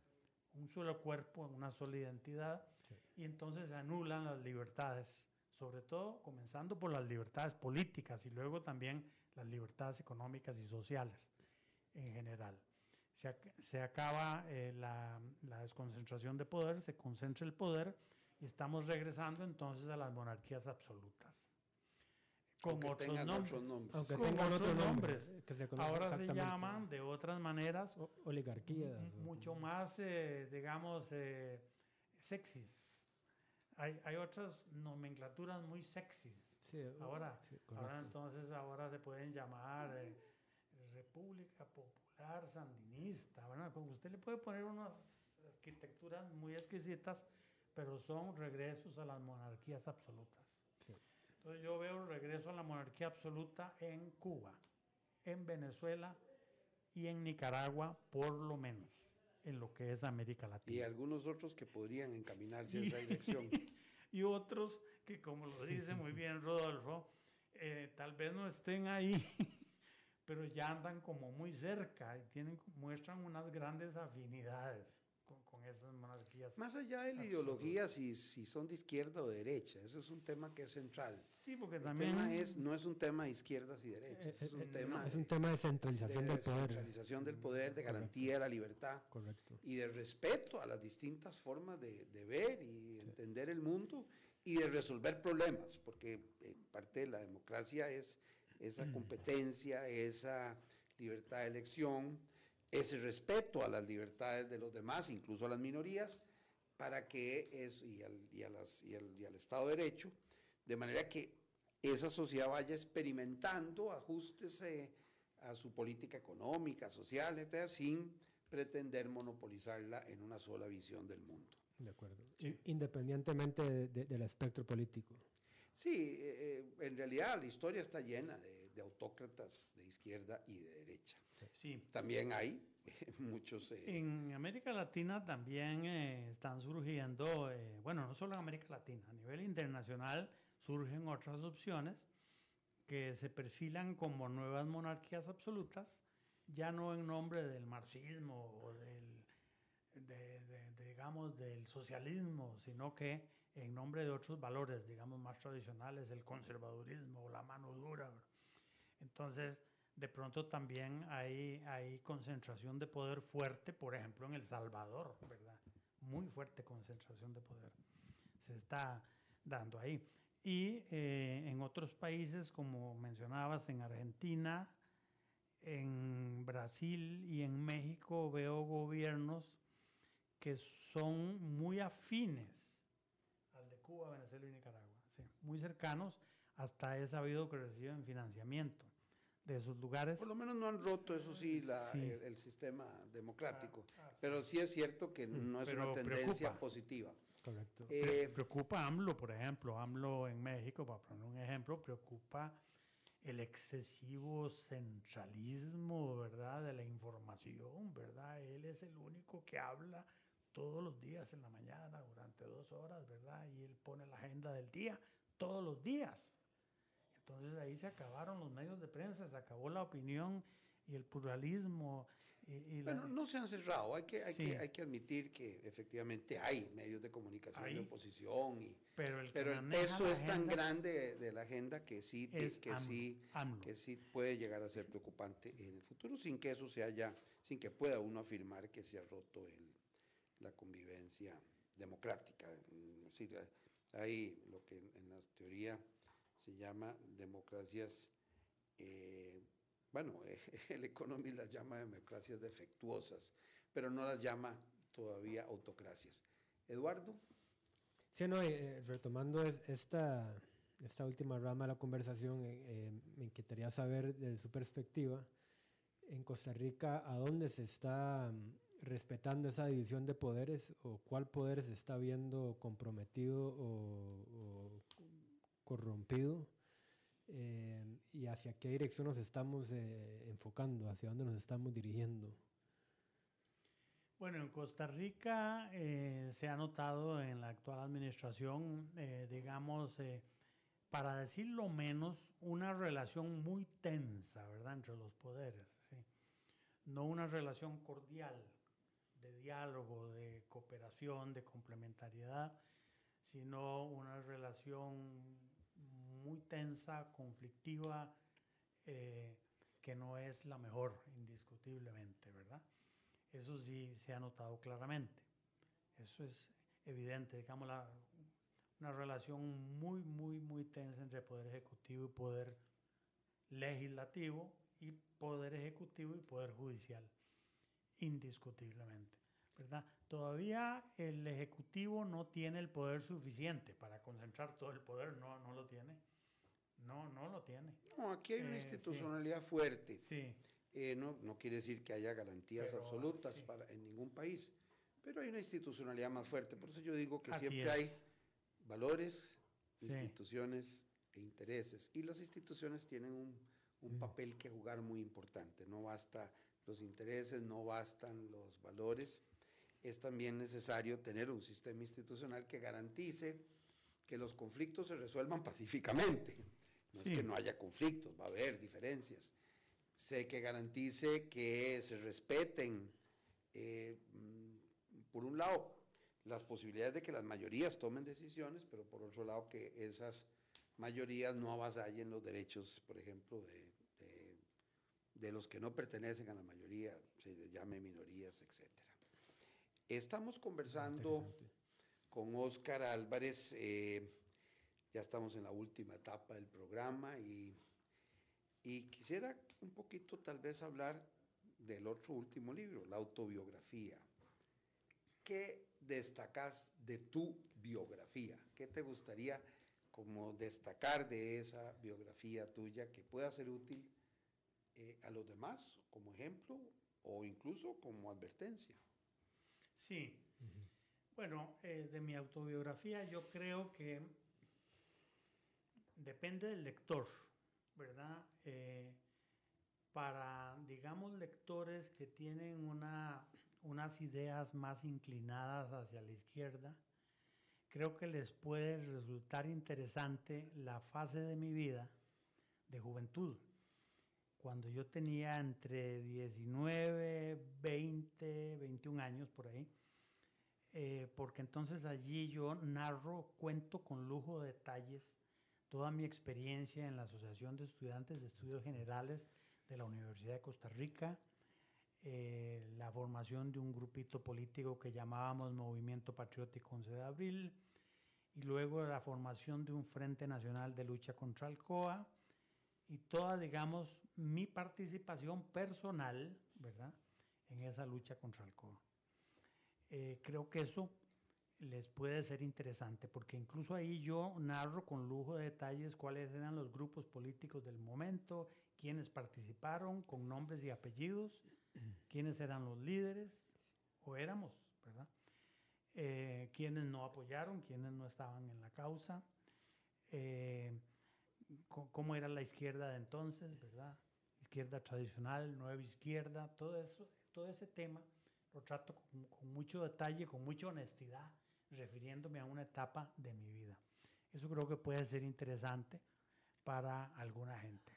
solo cuerpo, en una sola identidad, sí. Y entonces se anulan las libertades, sobre todo comenzando por las libertades políticas y luego también las libertades económicas y sociales en general. Se acaba la desconcentración de poder, se concentra el poder y estamos regresando entonces a las monarquías absolutas. Con otros nombres. Aunque tengan otros nombres. Ahora se llaman de otras maneras. Oligarquías. Mucho más, digamos, sexys. Hay otras nomenclaturas muy sexys. Sí, ahora entonces se pueden llamar República Popular Sandinista, ¿verdad? Como usted le puede poner unas arquitecturas muy exquisitas, pero son regresos a las monarquías absolutas. Sí. Entonces yo veo el regreso a la monarquía absoluta en Cuba, en Venezuela y en Nicaragua, por lo menos, en lo que es América Latina. Y algunos otros que podrían encaminarse a esa dirección. Y otros que, como lo dice muy bien Rodolfo, tal vez no estén ahí, pero ya andan como muy cerca y muestran unas grandes afinidades con esas monarquías. Más allá de la ideología, si son de izquierda o de derecha, eso es un tema que es central. Sí, porque el también... tema no es un tema de izquierdas y derechas, es un tema de centralización del poder. De centralización del poder, de garantía de la libertad. Correcto. Y de respeto a las distintas formas de ver y entender el mundo y de resolver problemas, porque parte de la democracia es esa competencia, esa libertad de elección, ese respeto a las libertades de los demás, incluso a las minorías, para que al Estado de Derecho, de manera que esa sociedad vaya experimentando ajustes a su política económica, social, etc., sin pretender monopolizarla en una sola visión del mundo. De acuerdo. Sí. Independientemente del espectro político. Sí, en realidad la historia está llena de autócratas de izquierda y de derecha. Sí. También hay muchos... En América Latina también están surgiendo, bueno, no solo en América Latina, a nivel internacional surgen otras opciones que se perfilan como nuevas monarquías absolutas, ya no en nombre del marxismo o digamos, del socialismo, sino que en nombre de otros valores, digamos, más tradicionales, el conservadurismo o la mano dura. Entonces, de pronto también hay concentración de poder fuerte, por ejemplo, en El Salvador, ¿verdad? Muy fuerte concentración de poder se está dando ahí. Y en otros países, como mencionabas, en Argentina, en Brasil y en México, veo gobiernos que son muy afines al de Cuba, Venezuela y Nicaragua, sí, muy cercanos, hasta he sabido que reciben financiamiento de esos lugares. Por lo menos no han roto, eso sí, el sistema democrático, pero sí es cierto que no es una tendencia positiva. Correcto. Preocupa AMLO, por ejemplo, AMLO en México, para poner un ejemplo, preocupa el excesivo centralismo, ¿verdad?, de la información, ¿verdad? Él es el único que habla todos los días en la mañana durante 2 horas, ¿verdad? Y él pone la agenda del día todos los días. Entonces ahí se acabaron los medios de prensa, se acabó la opinión y el pluralismo. Bueno, no se han cerrado, hay que admitir que efectivamente hay medios de comunicación de oposición, pero el peso es tan grande de la agenda que sí puede llegar a ser preocupante en el futuro, sin que pueda uno afirmar que se ha roto la convivencia democrática. Es decir, hay lo que en la teoría se llama democracias, el Economist las llama democracias defectuosas, pero no las llama todavía autocracias. Eduardo. Sí, no, retomando esta última rama de la conversación, me inquietaría saber desde su perspectiva, en Costa Rica, ¿a dónde se está respetando esa división de poderes o cuál poder se está viendo comprometido o corrompido? ¿Y hacia qué dirección nos estamos enfocando? ¿Hacia dónde nos estamos dirigiendo? Bueno, en Costa Rica se ha notado en la actual administración, para decirlo menos, una relación muy tensa, ¿verdad?, entre los poderes, ¿sí? No una relación cordial de diálogo, de cooperación, de complementariedad, sino una relación muy tensa, conflictiva, que no es la mejor, indiscutiblemente, ¿verdad? Eso sí se ha notado claramente. Eso es evidente, digamos, una relación muy, muy, muy tensa entre poder ejecutivo y poder legislativo, y poder ejecutivo y poder judicial, indiscutiblemente, ¿verdad? Todavía el ejecutivo no tiene el poder suficiente para concentrar todo el poder, no lo tiene. No lo tiene. No, aquí hay una institucionalidad fuerte. Sí. No quiere decir que haya garantías absolutas en ningún país, pero hay una institucionalidad más fuerte. Por eso yo digo que siempre hay valores, instituciones e intereses. Y las instituciones tienen un papel que jugar muy importante. No basta los intereses, no bastan los valores. Es también necesario tener un sistema institucional que garantice que los conflictos se resuelvan pacíficamente. No es que no haya conflictos, va a haber diferencias. Que garantice que se respeten, por un lado, las posibilidades de que las mayorías tomen decisiones, pero por otro lado que esas mayorías no avasallen los derechos, por ejemplo, de los que no pertenecen a la mayoría, se les llame minorías, etc. Estamos conversando con Óscar Álvarez, ya estamos en la última etapa del programa y quisiera un poquito tal vez hablar del otro último libro, la autobiografía. ¿Qué destacás de tu biografía? ¿Qué te gustaría como destacar de esa biografía tuya que pueda ser útil a los demás como ejemplo o incluso como advertencia? Sí. Bueno, de mi autobiografía yo creo que depende del lector, ¿verdad? Para, digamos, lectores que tienen unas ideas más inclinadas hacia la izquierda, creo que les puede resultar interesante la fase de mi vida de juventud, cuando yo tenía entre 19, 20, 21 años por ahí, porque entonces allí yo cuento con lujo de detalles toda mi experiencia en la Asociación de Estudiantes de Estudios Generales de la Universidad de Costa Rica, la formación de un grupito político que llamábamos Movimiento Patriótico 11 de Abril, y luego la formación de un Frente Nacional de Lucha contra Alcoa, y toda, digamos, mi participación personal, ¿verdad?, en esa lucha contra Alcoa. Creo que eso les puede ser interesante, porque incluso ahí yo narro con lujo de detalles cuáles eran los grupos políticos del momento, quiénes participaron con nombres y apellidos, quiénes eran los líderes, o éramos, ¿verdad? Quiénes no apoyaron, quiénes no estaban en la causa, cómo era la izquierda de entonces, ¿verdad? Izquierda tradicional, nueva izquierda, todo eso, todo ese tema lo trato con mucho detalle, con mucha honestidad, refiriéndome a una etapa de mi vida. Eso creo que puede ser interesante para alguna gente,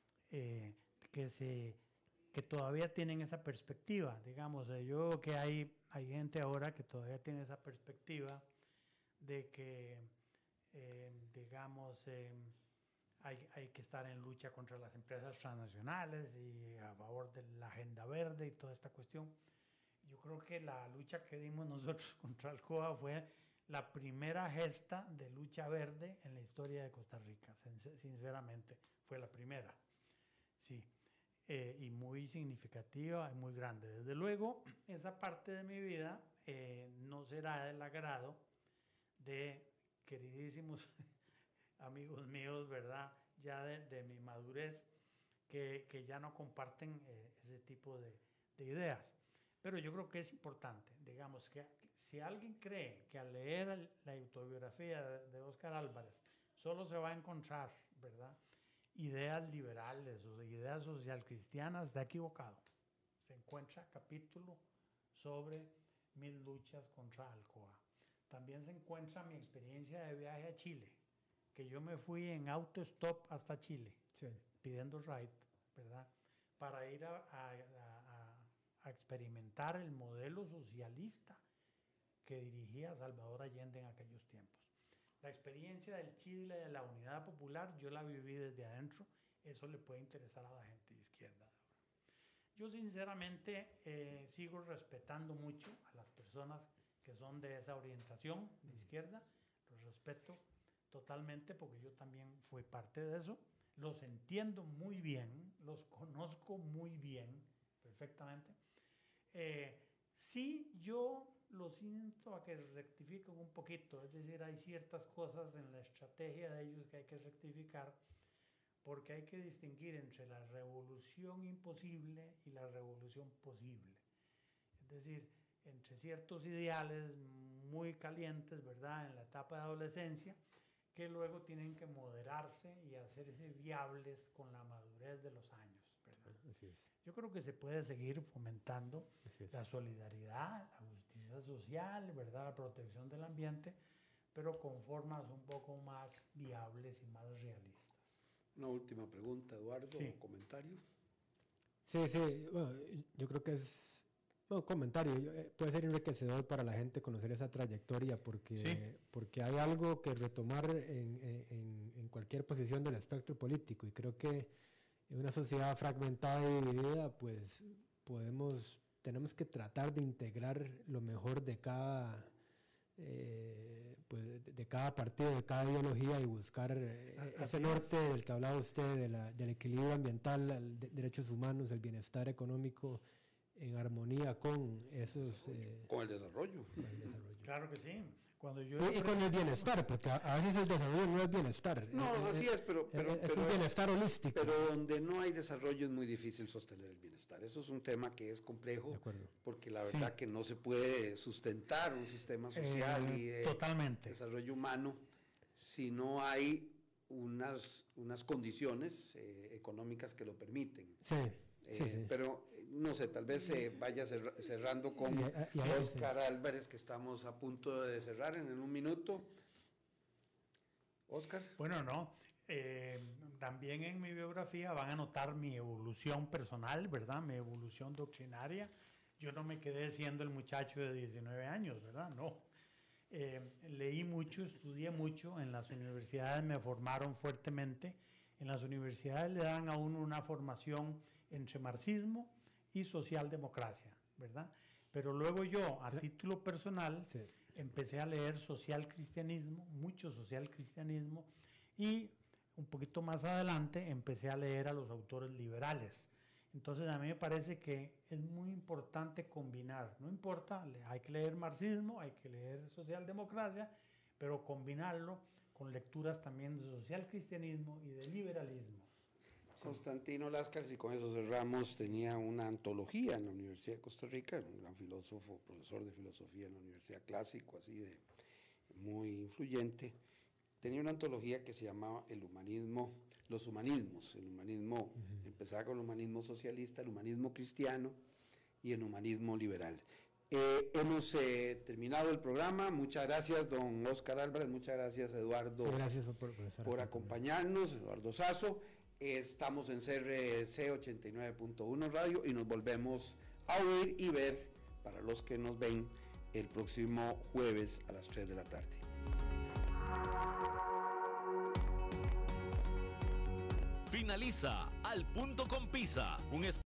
que todavía tienen esa perspectiva. Digamos, yo veo que hay gente ahora que todavía tiene esa perspectiva de que, digamos, hay que estar en lucha contra las empresas transnacionales y a favor de la agenda verde y toda esta cuestión. Yo creo que la lucha que dimos nosotros contra Alcoa fue la primera gesta de lucha verde en la historia de Costa Rica, sinceramente, fue la primera, sí, y muy significativa y muy grande. Desde luego, esa parte de mi vida no será del agrado de queridísimos amigos míos, ¿verdad?, ya de mi madurez, que ya no comparten ese tipo de ideas. Pero yo creo que es importante, digamos, que si alguien cree que al leer la autobiografía de Óscar Álvarez solo se va a encontrar, ¿verdad?, ideas liberales o ideas social cristianas, está equivocado. Se encuentra capítulo sobre mis luchas contra Alcoa. También se encuentra mi experiencia de viaje a Chile, que yo me fui en autostop hasta Chile, sí, pidiendo ride, ¿verdad?, para ir a experimentar el modelo socialista que dirigía Salvador Allende en aquellos tiempos. La experiencia del Chile de la Unidad Popular yo la viví desde adentro, eso le puede interesar a la gente de izquierda. Yo sinceramente sigo respetando mucho a las personas que son de esa orientación de izquierda, los respeto totalmente porque yo también fui parte de eso, los entiendo muy bien, los conozco muy bien, perfectamente. Sí, yo los insto a que rectifiquen un poquito, es decir, hay ciertas cosas en la estrategia de ellos que hay que rectificar, porque hay que distinguir entre la revolución imposible y la revolución posible. Es decir, entre ciertos ideales muy calientes, ¿verdad?, en la etapa de adolescencia, que luego tienen que moderarse y hacerse viables con la madurez de los años, ¿verdad? Así es. Yo creo que se puede seguir fomentando Así es. la solidaridad, la justicia social, ¿verdad? La protección del ambiente, pero con formas un poco más viables y más realistas. Una última pregunta, Eduardo, Sí. o comentario. Sí, bueno, yo creo que es un comentario. Puede ser enriquecedor para la gente conocer esa trayectoria porque hay algo que retomar en cualquier posición del espectro político, y creo que en una sociedad fragmentada y dividida, pues tenemos que tratar de integrar lo mejor de cada de cada partido, de cada ideología, y buscar ese norte del que hablaba usted, del equilibrio ambiental, derechos humanos, el bienestar económico, en armonía con esos... Con el desarrollo. Claro que sí. Cuando yo y con el bienestar, porque a veces el desarrollo no es bienestar. No, así es, pero es un bienestar holístico. Pero donde no hay desarrollo es muy difícil sostener el bienestar. Eso es un tema que es complejo, porque la verdad que no se puede sustentar un sistema social y de totalmente. desarrollo humano si no hay unas condiciones económicas que lo permiten. Sí. Pero no sé, tal vez se vaya cerrando con Óscar Álvarez, que estamos a punto de cerrar en un minuto. Óscar. Bueno, no. También en mi biografía van a notar mi evolución personal, ¿verdad? Mi evolución doctrinaria. Yo no me quedé siendo el muchacho de 19 años, ¿verdad? No. Leí mucho, estudié mucho. En las universidades me formaron fuertemente. En las universidades le dan a uno una formación entre marxismo y socialdemocracia, ¿verdad? Pero luego yo, a título personal, empecé a leer social cristianismo, mucho social cristianismo, y un poquito más adelante empecé a leer a los autores liberales. Entonces a mí me parece que es muy importante combinar, no importa, hay que leer marxismo, hay que leer socialdemocracia, pero combinarlo con lecturas también de social cristianismo y de liberalismo. Constantino Láscaris, y con eso cerramos, tenía una antología en la Universidad de Costa Rica, un gran filósofo, profesor de filosofía en la Universidad Clásico, así de muy influyente. Tenía una antología que se llamaba El humanismo, los humanismos. El humanismo, empezaba con el humanismo socialista, el humanismo cristiano y el humanismo liberal. Hemos terminado el programa. Muchas gracias, don Óscar Álvarez. Muchas gracias, Eduardo, gracias por acompañarnos. Eduardo Sazo. Estamos en CRC 89.1 Radio y nos volvemos a oír y ver, para los que nos ven, el próximo jueves a las 3 de la tarde. Finaliza Al Punto con Pisa, un